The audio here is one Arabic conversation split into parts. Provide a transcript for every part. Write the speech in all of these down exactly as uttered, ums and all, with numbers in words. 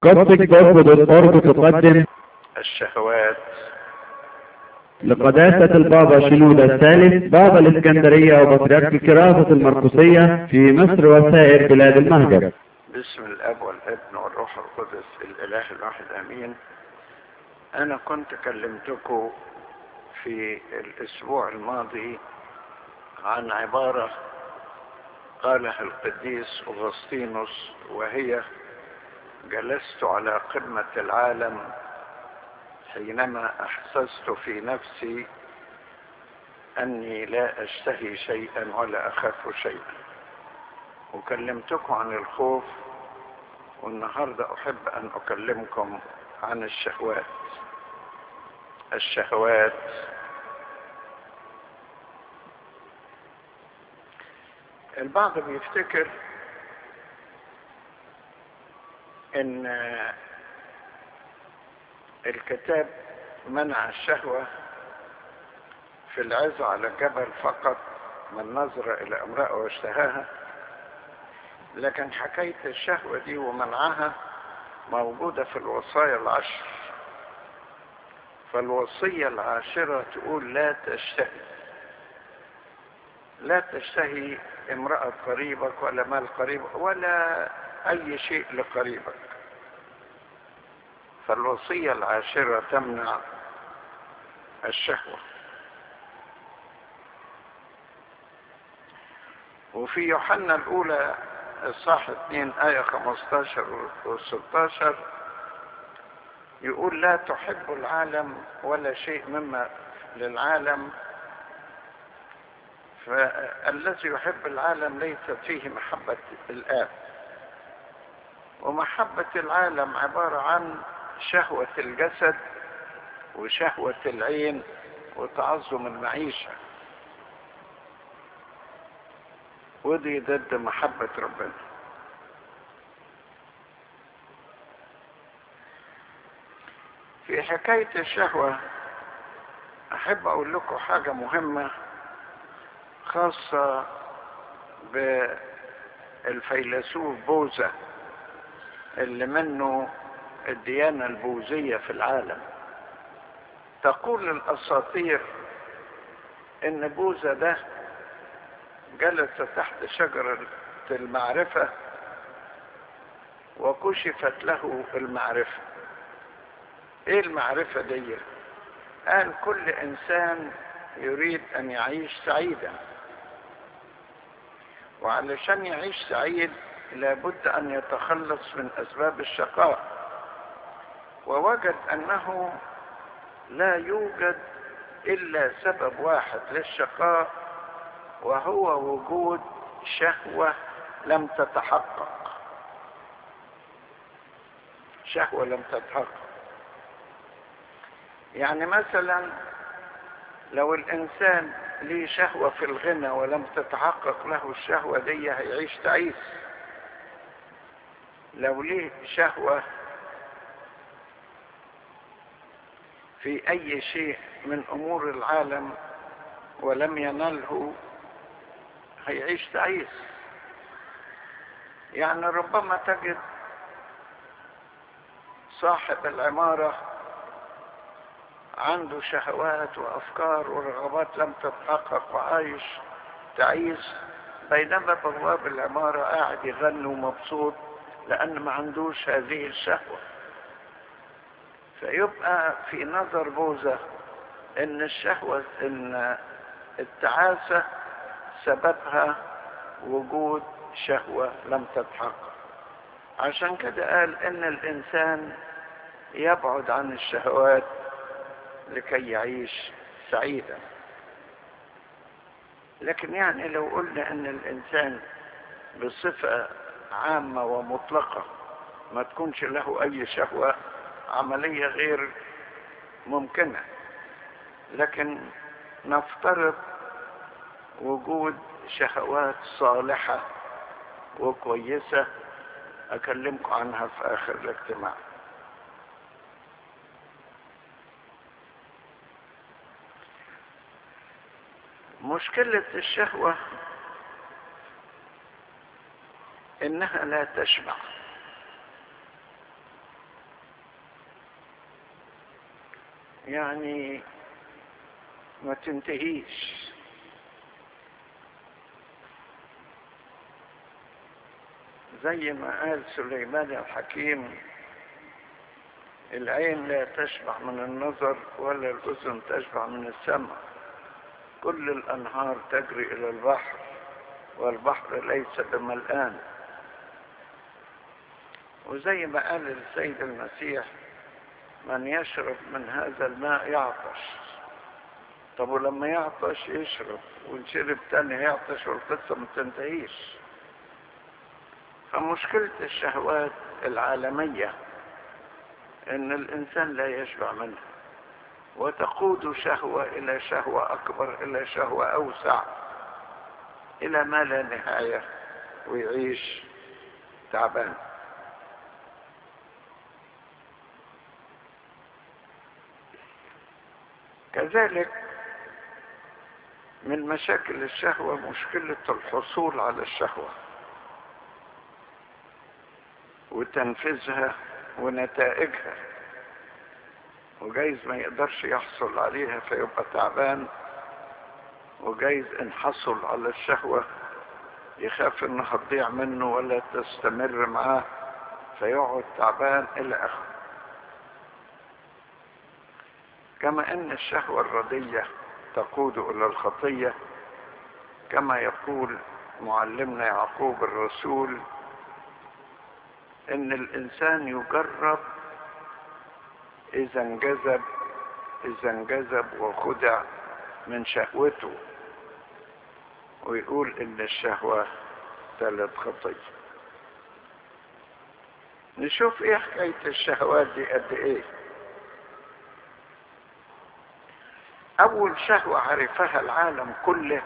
قصدك برضه بالقرب تقدم الشهوات. لقداسة البابا شنودة الثالث بابا الإسكندرية وبطريرك الكراسة المرقسية في مصر وسائر بلاد المهجر. باسم الاب والابن والروح القدس الاله الواحد امين. انا كنت كلمتكم في الاسبوع الماضي عن عبارة قالها القديس أغسطينوس، وهي: جلست على قمة العالم حينما احسست في نفسي اني لا اشتهي شيئا ولا اخاف شيئا. وكلمتكم عن الخوف، والنهاردة احب ان اكلمكم عن الشهوات. الشهوات البعض بيفتكر ان الكتاب منع الشهوة في العز على الجبل فقط، من نظر الى امرأة واشتهاها، لكن حكاية الشهوة دي ومنعها موجودة في الوصايا العشر. فالوصية العاشرة تقول: لا تشتهي لا تشتهي امرأة قريبك ولا مال قريبك ولا اي شيء لقريبك. فالوصية العاشرة تمنع الشهوة. وفي يوحنا الاولى اصحاح اتنين آية خمستاشر و ستاشر يقول: لا تحب العالم ولا شيء مما للعالم، فالذي يحب العالم ليست فيه محبة الآب. ومحبة العالم عبارة عن شهوة الجسد وشهوة العين وتعظم المعيشة، ودي ضد محبة ربنا. في حكاية الشهوة أحب أقول لكم حاجة مهمة خاصة بالفيلسوف بوذا اللي منه الديانة البوذية في العالم. تقول الأساطير إن بوذا ده جلس تحت شجرة المعرفة وكشفت له المعرفة. ايه المعرفة دي؟ قال: كل انسان يريد ان يعيش سعيدا، وعلشان يعيش سعيد لابد ان يتخلص من اسباب الشقاء. ووجد انه لا يوجد الا سبب واحد للشقاء، وهو وجود شهوة لم تتحقق. شهوة لم تتحقق. يعني مثلا لو الانسان ليه شهوة في الغنى ولم تتحقق له الشهوة دي هيعيش تعيس. لو ليه شهوة في اي شيء من امور العالم ولم ينله هيعيش تعيس. يعني ربما تجد صاحب العمارة عنده شهوات وافكار ورغبات لم تتحقق وعايش تعيس، بينما بواب العمارة قاعد يغني ومبسوط لان ما عندوش هذه الشهوة. فيبقى في نظر بوذا ان الشهوة ان التعاسة سببها وجود شهوة لم تتحقق. عشان كده قال ان الانسان يبعد عن الشهوات لكي يعيش سعيدا. لكن يعني لو قلنا ان الانسان بصفة عامة ومطلقة ما تكونش له اي شهوة، عملية غير ممكنة. لكن نفترض وجود شهوات صالحة وكويسة اكلمكم عنها في اخر الاجتماع. مشكلة الشهوة انها لا تشبع. يعني ما تنتهيش. زي ما قال سليمان الحكيم: العين لا تشبع من النظر ولا الأذن تشبع من السمع، كل الأنهار تجري إلى البحر والبحر ليس بملآن. وزي ما قال السيد المسيح: من يشرب من هذا الماء يعطش. طب ولما يعطش يشرب، ويشرب تاني يعطش، والقصة ما تنتهيش. فمشكلة الشهوات العالمية ان الانسان لا يشبع منها، وتقود شهوة الى شهوة اكبر الى شهوة اوسع الى ما لا نهاية، ويعيش تعبان. كذلك من مشاكل الشهوة مشكلة الحصول على الشهوة وتنفيذها ونتائجها، وجايز ما يقدرش يحصل عليها فيبقى تعبان، وجايز ان حصل على الشهوة يخاف انها تضيع منه ولا تستمر معاه فيقعد تعبان الى اخره. كما ان الشهوة الردية تقود الى الخطية، كما يقول معلمنا يعقوب الرسول ان الانسان يجرب اذا انجذب اذا انجذب وخدع من شهوته، ويقول ان الشهوة ثلاث خطية. نشوف ايه حكاية الشهوات دي قد ايه. اول شهوة عرفها العالم كله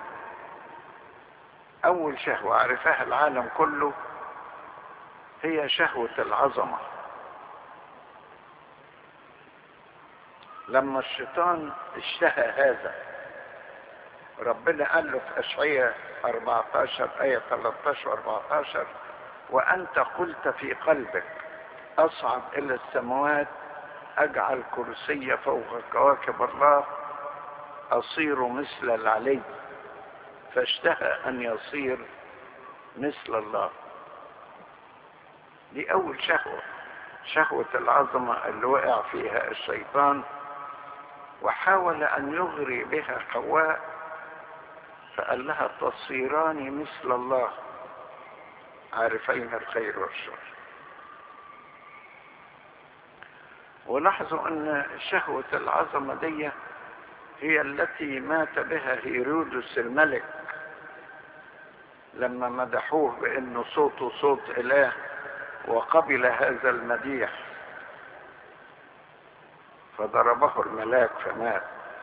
اول شهوة عرفها العالم كله هي شهوة العظمة. لما الشيطان اشتهى هذا، ربنا قال له في اشعياء أربعة عشر آية ثلاثة عشر وأربعة عشر: وأنت قلت في قلبك أصعد إلى السماوات، أجعل كرسي فوق كواكب الله، أصير مثل العلي. فاشتهى أن يصير مثل الله. دي أول شهوة، شهوة العظمة اللي وقع فيها الشيطان، وحاول أن يغري بها حواء، فقال لها: تصيران مثل الله عارفين الخير والشر. ولاحظوا أن شهوة العظمة دي هي التي مات بها هيرودس الملك لما مدحوه بأنه صوته صوت إله، وقبل هذا المديح فضربه الملاك فمات.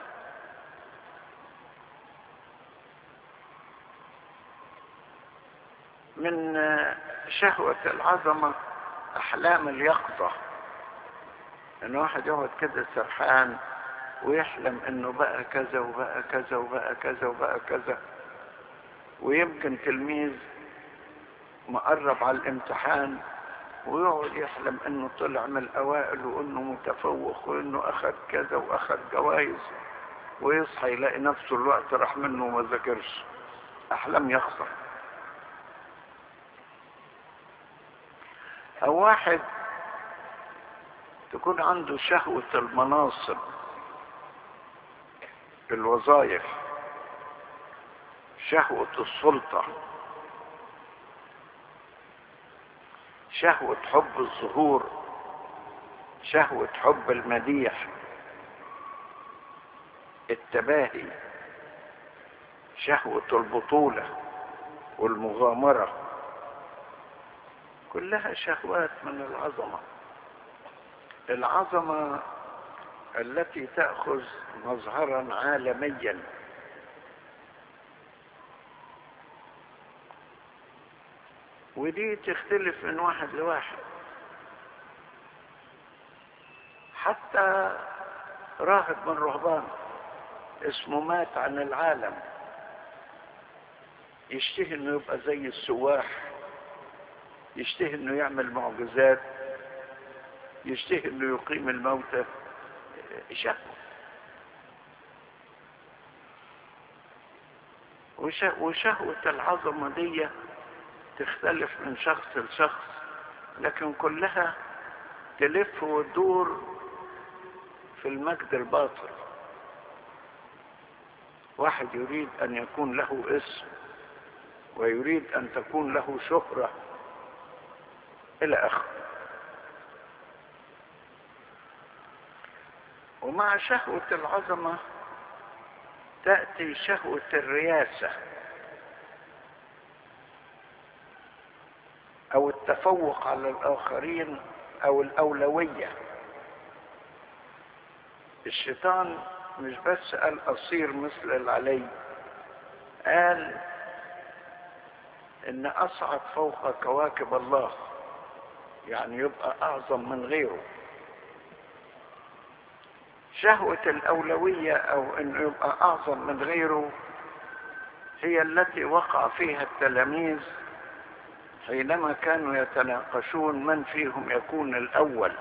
من شهوة العظمة أحلام اليقظة، إن واحد يقعد كده سرحان ويحلم إنه بقى كذا وبقى كذا وبقى كذا وبقى كذا. ويمكن تلميذ مقرب على الامتحان ويقعد يحلم إنه طلع من الأوائل وإنه متفوق وإنه أخذ كذا وأخذ جوائز، ويصحى يلاقي نفسه الوقت راح منه وما ذاكرش. أحلام يقظة. أو واحد تكون عنده شهوة المناصب، الوظائف، شهوة السلطة، شهوة حب الظهور، شهوة حب المديح، التباهي، شهوة البطولة والمغامرة، كلها شهوات من العظمة. العظمة التي تأخذ مظهرا عالميا. ودي تختلف من واحد لواحد. حتى راهب من رهبان اسمه مات عن العالم، يشتهي انه يبقى زي السواح، يشتهي انه يعمل معجزات، يشتهي انه يقيم الموتى، شهوة. وشهوة العظمة دي تختلف من شخص لشخص، لكن كلها تلف وتدور في المجد الباطل. واحد يريد أن يكون له اسم، ويريد أن تكون له شهرة إلى آخره. ومع شهوة العظمة تأتي شهوة الرياسة أو التفوق على الآخرين أو الأولوية. الشيطان مش بس قال أصير مثل العلي، قال إن أصعد فوق كواكب الله، يعني يبقى أعظم من غيره. شهوة الأولوية أو إنه يبقى أعظم من غيره هي التي وقع فيها التلاميذ حينما كانوا يتناقشون من فيهم يكون الأول.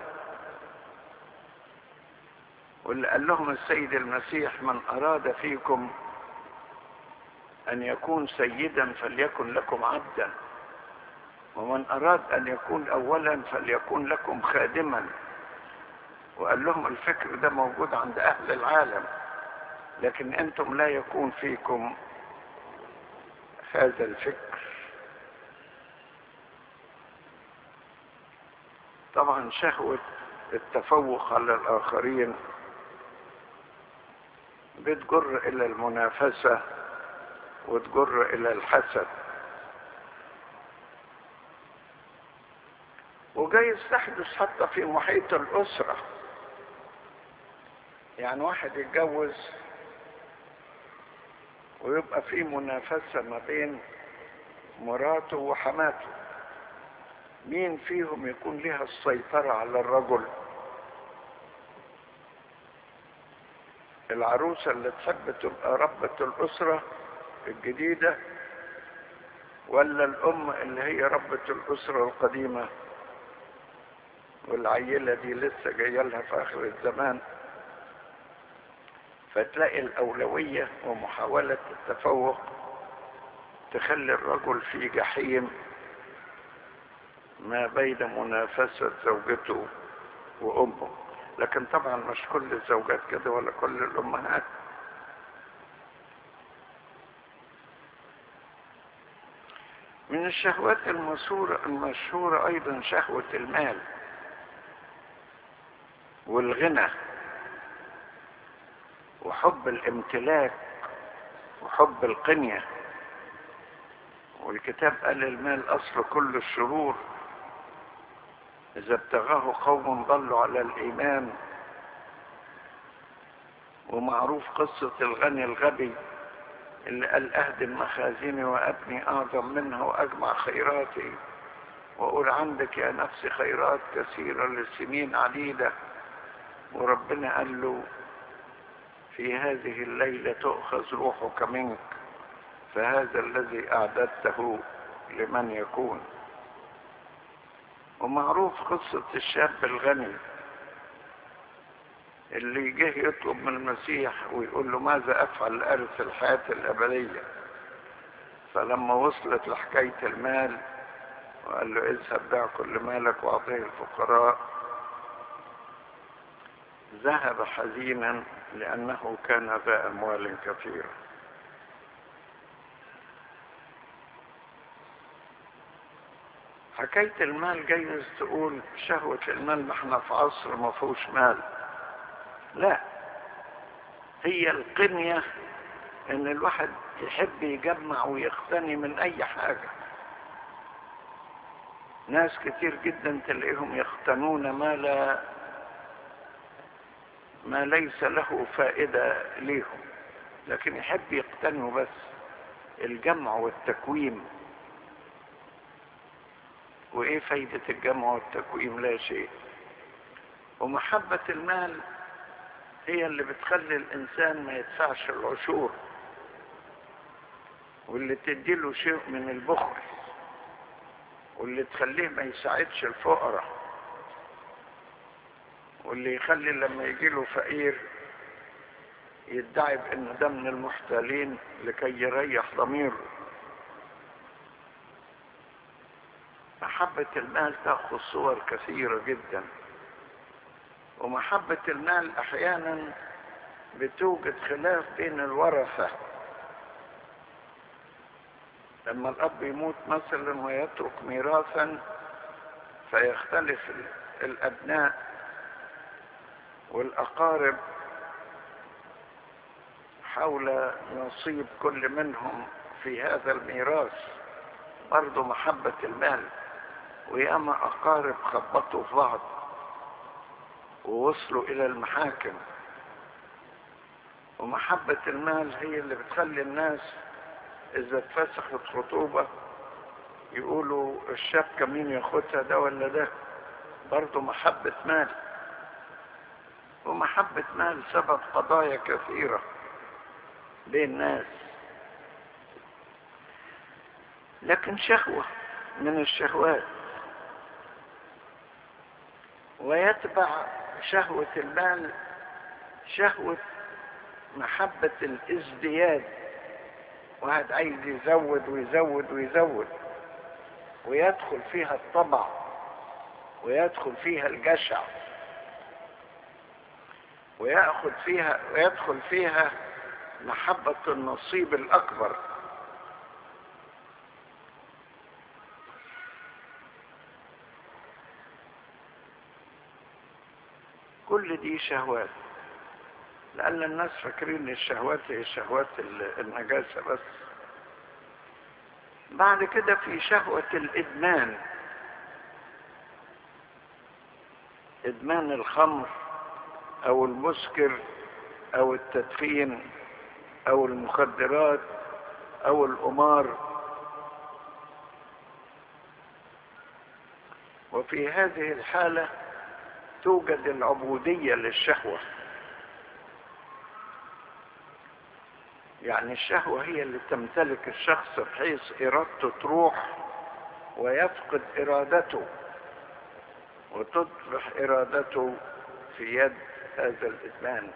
واللي قال لهم السيد المسيح: من أراد فيكم أن يكون سيدا فليكن لكم عبدا، ومن أراد أن يكون أولا فليكن لكم خادما. وقال لهم الفكر ده موجود عند أهل العالم، لكن أنتم لا يكون فيكم هذا الفكر. طبعا شهوة التفوق على الآخرين بتجر إلى المنافسة وتجر إلى الحسد. وجايز تحدث حتى في محيط الأسرة، يعني واحد يتجوز ويبقى في منافسة ما بين مراته وحماته، مين فيهم يكون لها السيطرة على الرجل؟ العروسة اللي تحب تبقى ربة الأسرة الجديدة، ولا الأم اللي هي ربة الأسرة القديمة والعيلة دي لسه جاية لها في آخر الزمان؟ فتلاقي الأولوية ومحاولة التفوق تخلي الرجل في جحيم ما بين منافسة زوجته وأمه. لكن طبعا مش كل الزوجات كده ولا كل الأمهات. من الشهوات المشهورة المشهورة أيضا شهوة المال والغنى وحب الامتلاك وحب القنية. والكتاب قال المال أصل كل الشرور، إذا ابتغاه قوم ضلوا على الإيمان. ومعروف قصة الغني الغبي اللي قال أهدم مخازني وأبني أعظم منها وأجمع خيراتي وأقول عندك يا نفسي خيرات كثيرة لسنين عديدة. وربنا قال له في هذه الليلة تؤخذ روحك منك، فهذا الذي أعددته لمن يكون. ومعروف قصة الشاب الغني اللي جه يطلب من المسيح ويقول له ماذا أفعل لأرث الحياة الأبدية؟ فلما وصلت لحكاية المال وقال له اذهب بيع كل مالك وأعطيه الفقراء، ذهب حزينا لأنه كان ذا أموال كثيرة. حكاية المال جايز تقول شهوة المال نحن في عصر ما فيهوش مال. لا، هي القنية ان الواحد يحب يجمع ويقتني من اي حاجة. ناس كتير جدا تلاقيهم يقتنون ما لا ما ليس له فائدة ليهم، لكن يحب يقتنوا بس الجمع والتكويم. وايه فايدة الجمع والتكويم؟ لا شيء. ومحبة المال هي اللي بتخلي الانسان ما يدفعش العشور، واللي تديله شيء من البخل، واللي تخليه ما يساعدش الفقراء، واللي يخلي لما يجيله فقير يدعي بأن ده من المحتالين لكي يريح ضميره. محبة المال تأخذ صور كثيرة جدا، ومحبة المال أحيانا بتوجد خلاف بين الورثة. لما الأب يموت مثلا ويترك ميراثا فيختلف الأبناء والأقارب حول نصيب كل منهم في هذا الميراث. برضو محبة المال، وياما أقارب خبطوا في بعض ووصلوا إلى المحاكم. ومحبة المال هي اللي بتخلي الناس إذا اتفسخت خطوبة يقولوا الشبكة مين ياخدها، ده ولا ده. برضو محبة مال. ومحبة مال سبب قضايا كثيرة بين الناس. لكن شهوة من الشهوات، ويتبع شهوة المال شهوة محبة الازدياد. واحد عايز يزود ويزود ويزود، ويدخل فيها الطمع ويدخل فيها الجشع ويأخذ فيها ويدخل فيها محبة النصيب الأكبر. كل دي شهوات، لأن الناس فاكرين الشهوات هي شهوات النجاسة بس. بعد كده في شهوة الإدمان، إدمان الخمر أو المسكر أو التدخين أو المخدرات أو القمار. وفي هذه الحالة توجد العبودية للشهوة. يعني الشهوة هي اللي تمتلك الشخص بحيث إرادته تروح ويفقد إرادته، وتصبح إرادته في يد هذا الإدمان.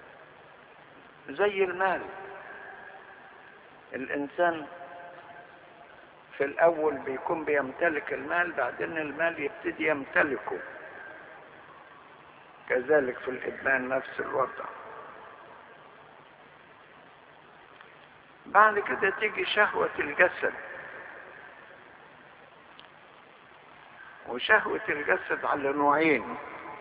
زي المال، الإنسان في الأول بيكون بيمتلك المال، بعدين المال يبتدي يمتلكه. كذلك في الإدمان نفس الوضع. بعد كده تيجي شهوة الجسد. وشهوة الجسد على نوعين.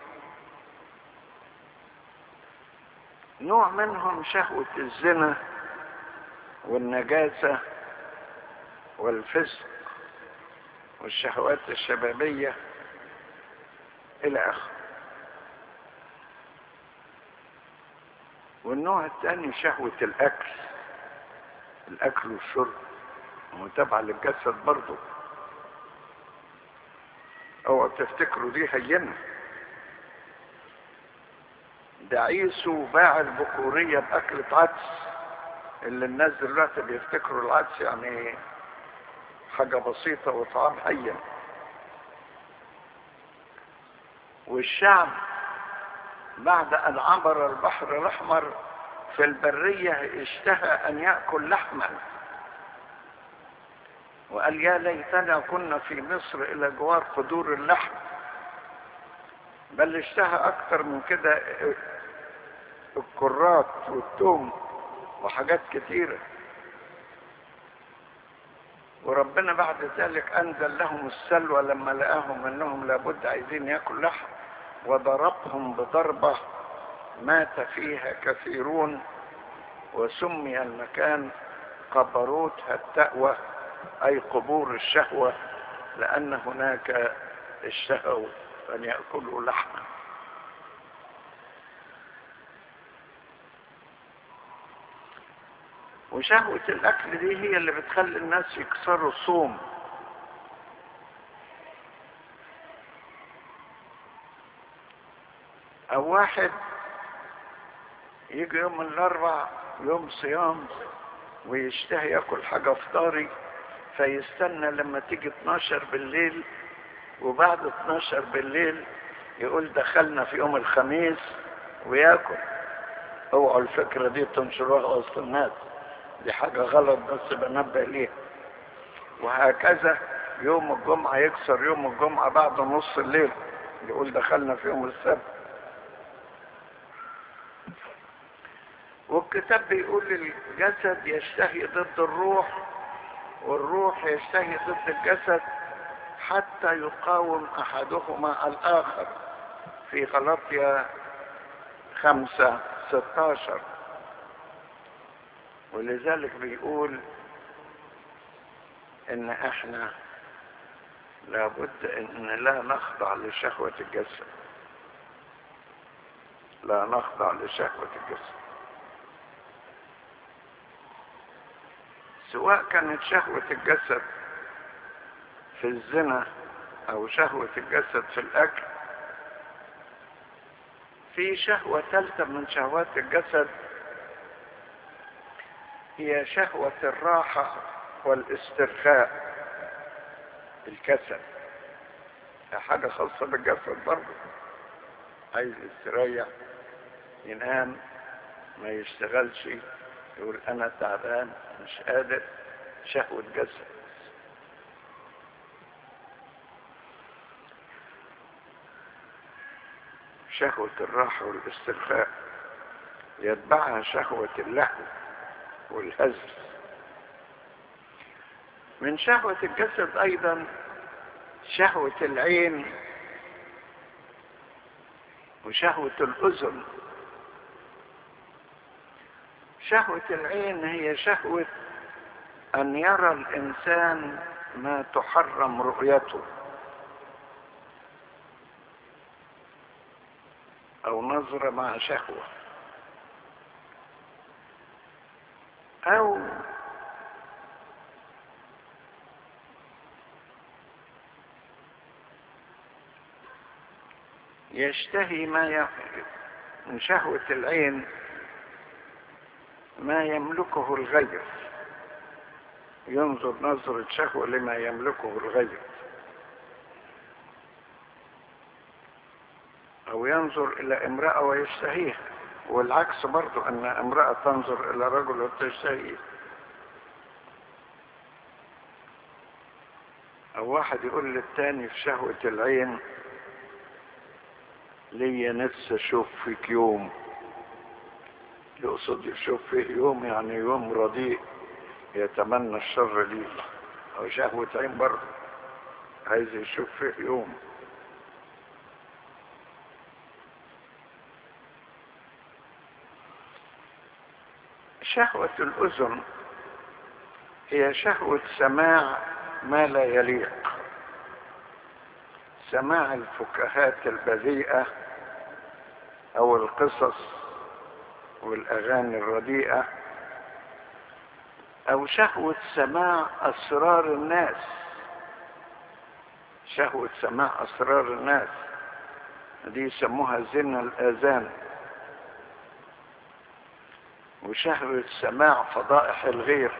نوع منهم شهوة الزنا والنجاسة والفسق والشهوات الشبابية إلى آخره. والنوع الثاني شهوة الأكل، الأكل والشرب متابعة للجسد برضو. اوعوا تفتكروا دي هينة. ده عيسو باع البكورية بأكلة عدس، اللي الناس دلوقتي بيفتكروا العدس يعني حاجة بسيطة وطعام هين. والشعب بعد أن عبر البحر الأحمر في البرية اشتهى أن يأكل لحما، وقال يا ليتنا كنا في مصر إلى جوار قدور اللحم. بل اشتهى أكثر من كده، الكرات والثوم وحاجات كثيرة. وربنا بعد ذلك أنزل لهم السلوى لما لقاهم أنهم لابد عايزين يأكل لحم، وضربهم بضربة مات فيها كثيرون، وسمي المكان قبروت التأوى، أي قبور الشهوة، لأن هناك اشتهوا أن يأكلوا لحما. وشهوة الأكل دي هي اللي بتخلي الناس يكسروا الصوم. أو واحد يجي يوم الأربع يوم صيام ويشتهي يأكل حاجة فطاري، فيستنى لما تيجي اتناشر بالليل، وبعد اتناشر بالليل يقول دخلنا في يوم الخميس وياكل. اوعوا الفكرة دي تنشروها وسط الناس، دي حاجة غلط بس بنبه ليها. وهكذا يوم الجمعة يكسر يوم الجمعة بعد نص الليل، يقول دخلنا في يوم السبت. والكتاب بيقول الجسد يشتهي ضد الروح والروح يشتهي ضد الجسد حتى يقاوم احدهما الاخر، في غلاطيا خمسة ستاشر. ولذلك بيقول ان احنا لابد ان لا نخضع لشهوة الجسد، لا نخضع لشهوة الجسد، سواء كانت شهوة الجسد في الزنا او شهوة الجسد في الاكل. في شهوة ثالثة من شهوات الجسد هي شهوة الراحة والاسترخاء، الكسل، حاجة خاصة بالجسد برضه، عايز يستريح، ينام، ما يشتغلش، يقول انا تعبان مش قادر، شهوة جسد. شهوة الراحة والاسترخاء يتبعها شهوة اللهو والهزل. من شهوة الجسد ايضا شهوة العين وشهوة الاذن. شهوة العين هي شهوة ان يرى الانسان ما تحرم رؤيته، او نظرة مع شهوة، او يشتهي ما ي... من شهوة العين ما يملكه الغير، ينظر نظرة شهوة لما يملكه الغير، او ينظر الى امرأة ويشتهيها، والعكس برضو ان امرأة تنظر الى رجل وتشتهيه. او واحد يقول للتاني في شهوة العين ليا نفسي اشوف فيك يوم، يقصد يشوف فيه يوم يعني يوم رديء يتمنى الشر ليه، او شهوة عين برضه عايز يشوف فيه يوم. شهوة الأذن هي شهوة سماع ما لا يليق، سماع الفكاهات البذيئة أو القصص والأغاني الرديئة، أو شهوة سماع أسرار الناس، شهوة سماع أسرار الناس دي يسموها زنا الآذان، وشهوة سماع فضائح الغير،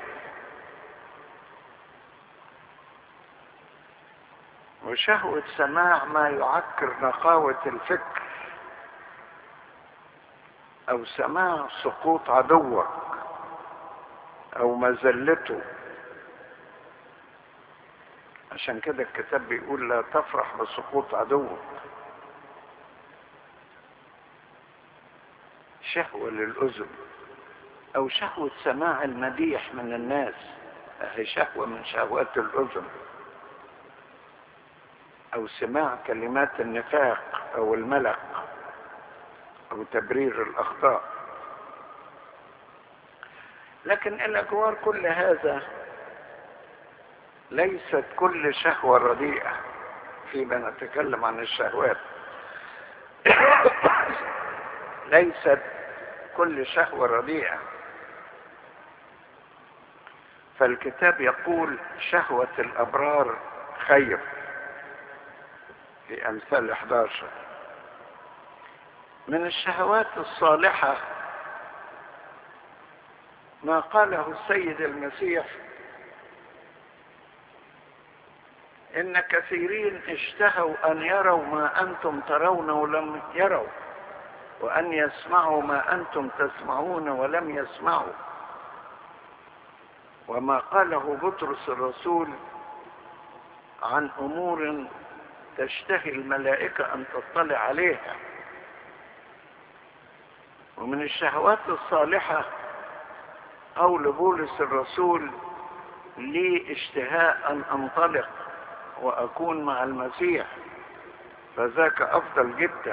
وشهوة سماع ما يعكر نقاوة الفكر، او سماع سقوط عدوك او مذلته. عشان كده الكتاب بيقول لا تفرح بسقوط عدوك. شهوة للأذن، او شهوة سماع المديح من الناس، هي شهوة من شهوات الأذن، او سماع كلمات النفاق او الملق او تبرير الاخطاء. لكن الى جوار كل هذا ليست كل شهوة رديئة فيما نتكلم عن الشهوات. ليست كل شهوة رديئة، فالكتاب يقول شهوة الأبرار خير في أمثال احد عشر. من الشهوات الصالحة ما قاله السيد المسيح إن كثيرين اشتهوا أن يروا ما أنتم ترون ولم يروا، وأن يسمعوا ما أنتم تسمعون ولم يسمعوا. وما قاله بطرس الرسول عن أمور تشتهي الملائكة أن تطلع عليها. ومن الشهوات الصالحة قول بولس الرسول: لي اشتهاء أن أنطلق وأكون مع المسيح، فذاك أفضل جدا.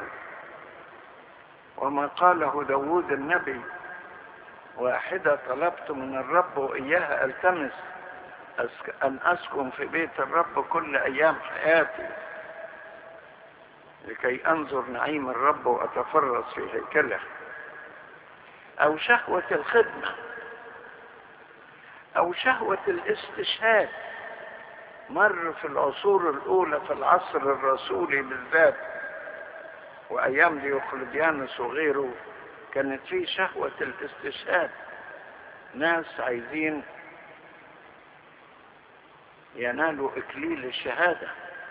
وما قاله داود النبي: واحدة طلبت من الرب وإياها ألتمس، أن أسكن في بيت الرب كل أيام حياتي لكي أنظر نعيم الرب وأتفرس في هيكله. أو شهوة الخدمة، أو شهوة الاستشهاد. مر في العصور الأولى في العصر الرسولي بالذات وأيام ديوقلديانوس وغيره كانت فيه شهوة الاستشهاد، ناس عايزين ينالوا إكليل الشهادة.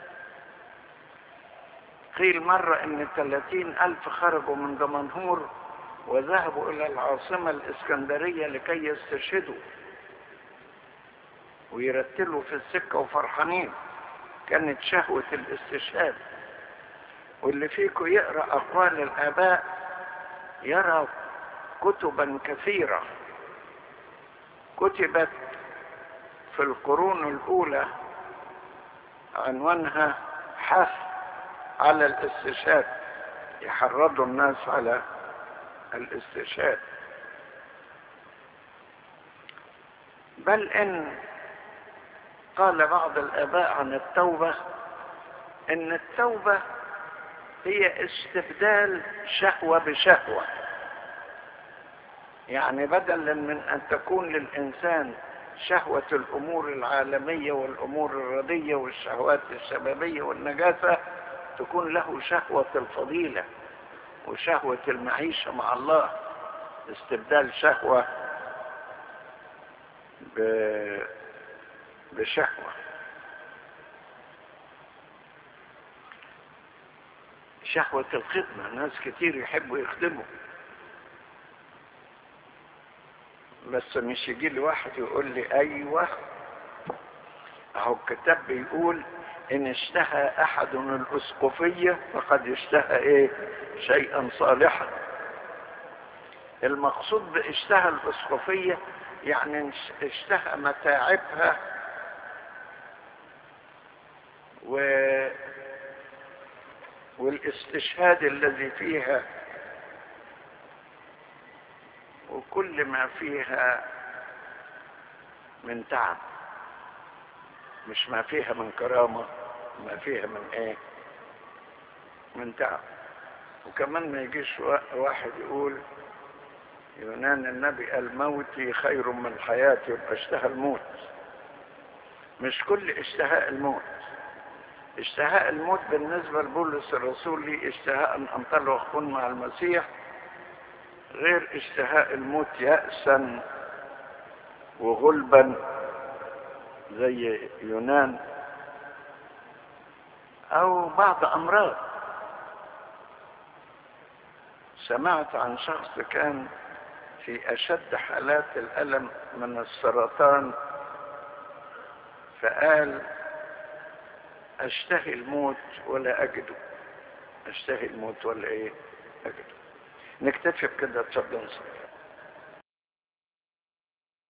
قيل مرة إن ثلاثين ألف خرجوا من دمنهور وذهبوا إلى العاصمة الإسكندرية لكي يستشهدوا ويرتلوا في السكة وفرحانين. كانت شهوة الاستشهاد. واللي فيكم يقرأ أقوال الآباء يرى كتبا كثيرة كتبت في القرون الأولى عنوانها حث على الاستشهاد، يحرضوا الناس على الاستشهاد. بل إن قال بعض الآباء عن التوبة إن التوبة هي استبدال شهوة بشهوة. يعني بدلا من أن تكون للإنسان شهوة الأمور العالمية والأمور الردية والشهوات الشبابية والنجاسة، تكون له شهوة الفضيلة وشهوة المعيشة مع الله، استبدال شهوة بشهوة. شهوة الخدمة، ناس كتير يحبوا يخدموا، بس مش يجي لي واحد يقول لي أيوة أهو الكتاب بيقول إن اشتهى أحد الأسقفية فقد اشتهى إيه؟ شيئا صالحا. المقصود باشتهى الأسقفية يعني اشتهى متاعبها و... والاستشهاد الذي فيها وكل ما فيها من تعب، مش ما فيها من كرامة، ما فيها من ايه؟ من تعب. وكمان ما يجيش واحد يقول يونان النبي قال موتي خير من حياتي يبقى اشتهى الموت. مش كل اشتهاء الموت. اشتهاء الموت بالنسبة لبولس الرسول لي اشتهاء ان انطلق واكون مع المسيح، غير اشتهاء الموت يأسا وغلبا زي يونان، او بعض امراض. سمعت عن شخص كان في اشد حالات الالم من السرطان فقال اشتهي الموت ولا اجده، اشتهي الموت ولا ايه اجده. نكتفي بكده، اتفضل.